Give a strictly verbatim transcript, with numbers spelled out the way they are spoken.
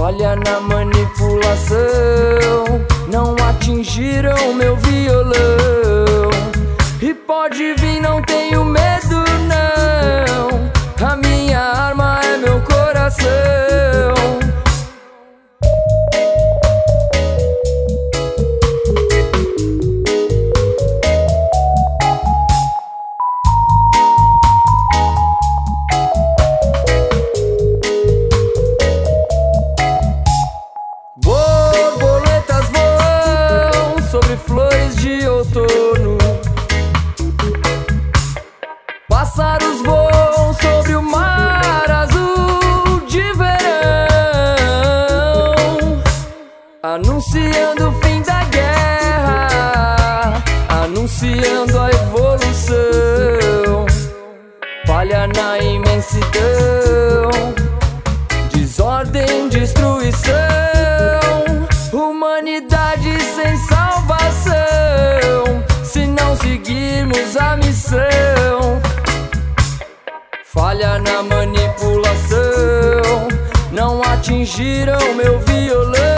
falha na manipulação, não atingiram meu violão. E pode vir, não tenho medo não, a minha arma é meu coração. Borboletas voam sobre flores de outono, pássaros voam sobre o mar azul de verão, anunciando o fim da guerra, anunciando a evolução. Falha na imensidão, desordem, destruição, humanidade sem salvação, se não seguirmos a missão. Falha na manipulação, não atingiram meu violão.